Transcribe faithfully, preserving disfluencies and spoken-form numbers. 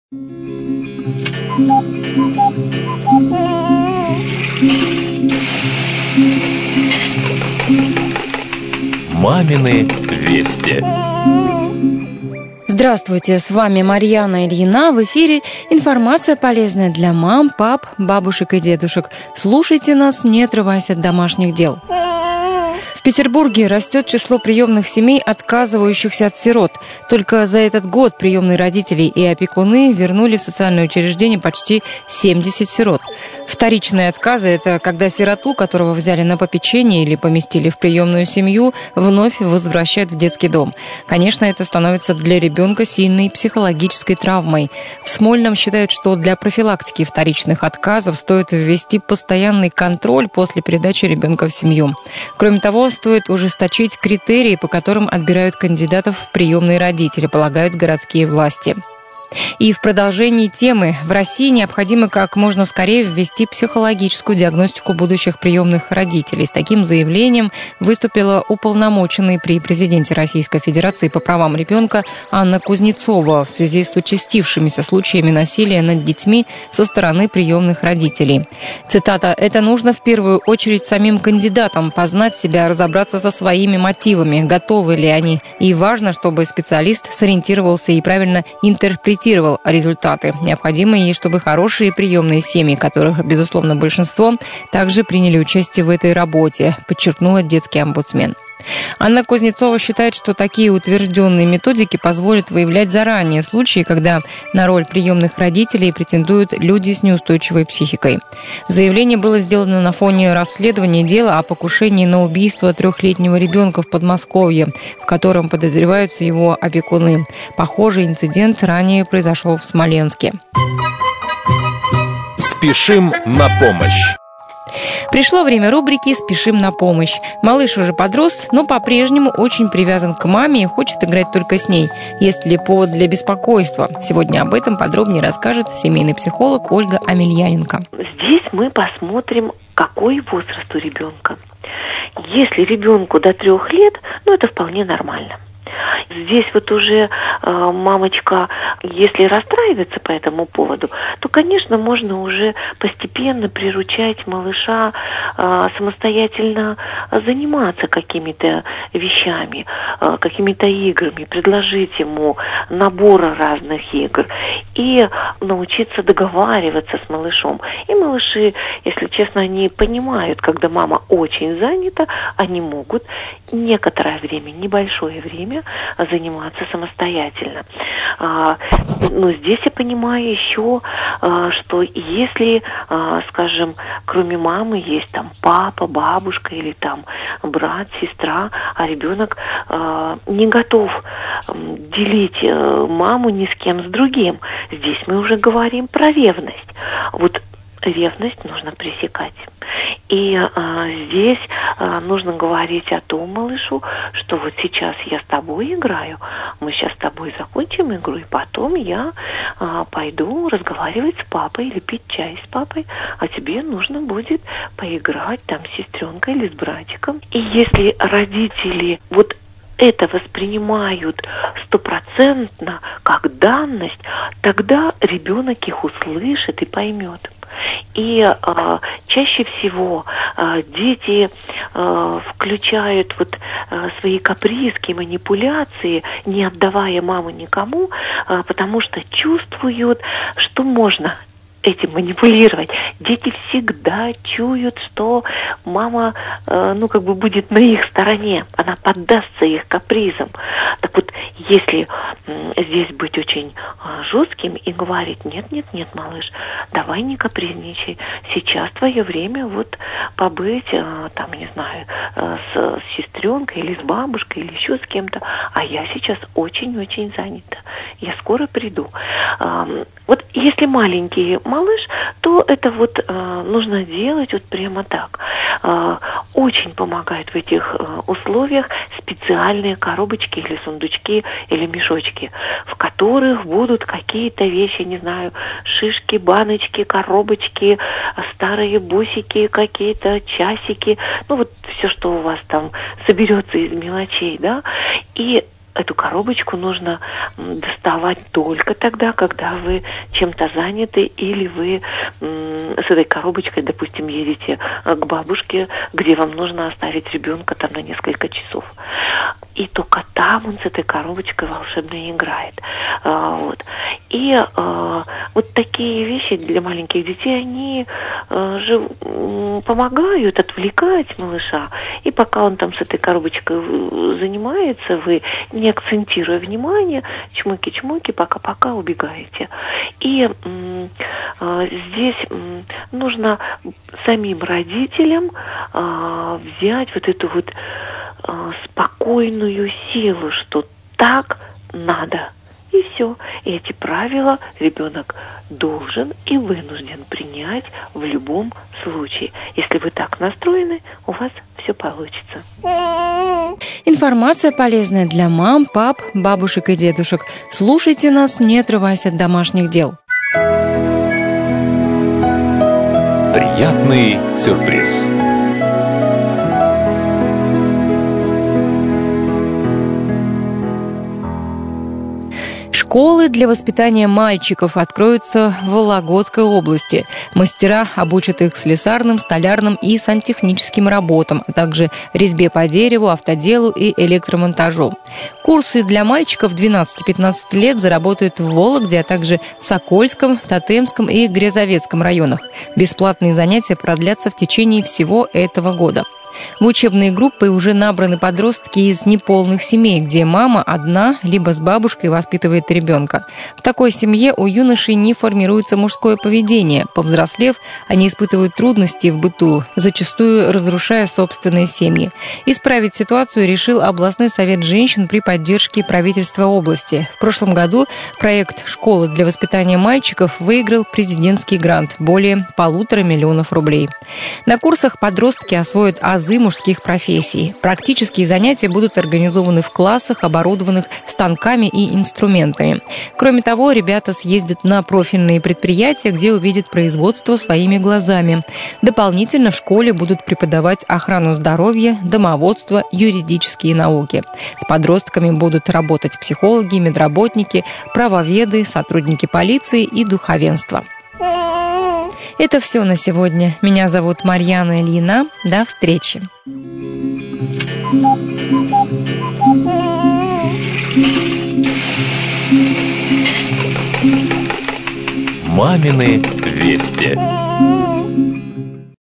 Мамины вести. Здравствуйте, с вами Марьяна Ильина. В эфире информация полезная для мам, пап, бабушек и дедушек. Слушайте нас, не отрываясь от домашних дел. В Петербурге растет число приемных семей, отказывающихся от сирот. Только за этот год приемные родители и опекуны вернули в социальное учреждение почти семьдесят сирот. Вторичные отказы – это когда сироту, которого взяли на попечение или поместили в приемную семью, вновь возвращают в детский дом. Конечно, это становится для ребенка сильной психологической травмой. В Смольном считают, что для профилактики вторичных отказов стоит ввести постоянный контроль после передачи ребенка в семью. Кроме того, стоит ужесточить критерии, по которым отбирают кандидатов в приемные родители, полагают городские власти. И в продолжении темы в России необходимо как можно скорее ввести психологическую диагностику будущих приемных родителей. С таким заявлением выступила уполномоченная при президенте Российской Федерации по правам ребенка Анна Кузнецова в связи с участившимися случаями насилия над детьми со стороны приемных родителей. Цитата: «Это нужно в первую очередь самим кандидатам познать себя, разобраться со своими мотивами, готовы ли они. И важно, чтобы специалист сориентировался и правильно интерпретировал результаты. Необходимо и чтобы хорошие приемные семьи, которых, безусловно, большинство, также приняли участие в этой работе», подчеркнула детский омбудсмен. Анна Кузнецова считает, что такие утвержденные методики позволят выявлять заранее случаи, когда на роль приемных родителей претендуют люди с неустойчивой психикой. Заявление было сделано на фоне расследования дела о покушении на убийство трехлетнего ребенка в Подмосковье, в котором подозреваются его опекуны. Похожий инцидент ранее произошел в Смоленске. Спешим на помощь. Пришло время рубрики «Спешим на помощь». Малыш уже подрос, но по-прежнему очень привязан к маме и хочет играть только с ней. Есть ли повод для беспокойства? Сегодня об этом подробнее расскажет семейный психолог Ольга Амельяненко. Здесь мы посмотрим, какой возраст у ребенка. Если ребенку до трех лет, ну это вполне нормально. Здесь вот уже э, мамочка, если расстраивается по этому поводу, то, конечно, можно уже постепенно приручать малыша э, самостоятельно заниматься какими-то вещами, э, какими-то играми, предложить ему набор разных игр и научиться договариваться с малышом. И малыши, если честно, они понимают, когда мама очень занята, они могут некоторое время, небольшое время заниматься самостоятельно. А, но здесь я понимаю еще, а, что если, а, скажем, кроме мамы есть там папа, бабушка или там брат, сестра, а ребенок а, не готов делить а, маму ни с кем с другим, здесь мы уже говорим про ревность. Вот ревность нужно пресекать. И а, здесь а, нужно говорить о том малышу, что вот сейчас я с тобой играю, мы сейчас с тобой закончим игру, и потом я а, пойду разговаривать с папой или пить чай с папой, а тебе нужно будет поиграть там с сестренкой или с братиком. И если родители вот это воспринимают стопроцентно как данность, тогда ребенок их услышит и поймет. И э, чаще всего э, дети э, включают вот э, свои капризки, манипуляции, не отдавая маму никому, э, потому что чувствуют, что можно этим манипулировать. Дети всегда чуют, что мама, э, ну, как бы будет на их стороне, она поддастся их капризам. Так вот, если э, здесь быть очень э, жестким и говорить: нет, нет, нет, малыш, давай не капризничай, сейчас твое время вот побыть, э, там, не знаю, э, с, с сестренкой или с бабушкой или еще с кем-то, а я сейчас очень-очень занята, я скоро приду. Э, вот если маленький малыш, то это вот э, нужно делать вот прямо так. Э, очень помогает в этих э, условиях специальные коробочки или сундучки или мешочки, в которых будут какие-то вещи, не знаю, шишки, баночки, коробочки, старые бусики, какие-то часики, ну вот все, что у вас там соберется из мелочей, да, и эту коробочку нужно доставать только тогда, когда вы чем-то заняты, или вы с этой коробочкой, допустим, едете к бабушке, где вам нужно оставить ребенка там на несколько часов. И только там он с этой коробочкой волшебно играет. А, вот. И а, вот такие вещи для маленьких детей, они а, жив, помогают отвлекать малыша. И пока он там с этой коробочкой занимается, вы, не акцентируя внимание, чмоки-чмоки, пока-пока убегаете. И а, здесь нужно самим родителям а, взять вот эту вот а, спокойную силу, что так надо. И все. И эти правила ребенок должен и вынужден принять в любом случае. Если вы так настроены, у вас все получится. Информация полезная для мам, пап, бабушек и дедушек. Слушайте нас, не отрываясь от домашних дел. Приятный сюрприз. Школы для воспитания мальчиков откроются в Вологодской области. Мастера обучат их слесарным, столярным и сантехническим работам, а также резьбе по дереву, автоделу и электромонтажу. Курсы для мальчиков двенадцати-пятнадцати лет заработают в Вологде, а также в Сокольском, Тотемском и Грязовецком районах. Бесплатные занятия продлятся в течение всего этого года. В учебные группы уже набраны подростки из неполных семей, где мама одна, либо с бабушкой воспитывает ребенка. В такой семье у юношей не формируется мужское поведение. Повзрослев, они испытывают трудности в быту, зачастую разрушая собственные семьи. Исправить ситуацию решил областной совет женщин при поддержке правительства области. В прошлом году проект «Школы для воспитания мальчиков» выиграл президентский грант – более полутора миллионов рублей. На курсах подростки освоят азы мужских профессий. Практические занятия будут организованы в классах, оборудованных станками и инструментами. Кроме того, ребята съездят на профильные предприятия, где увидят производство своими глазами. Дополнительно в школе будут преподавать охрану здоровья, домоводство, юридические науки. С подростками будут работать психологи, медработники, правоведы, сотрудники полиции и духовенства. Это все на сегодня. Меня зовут Марьяна Ильина. До встречи. Мамины вести.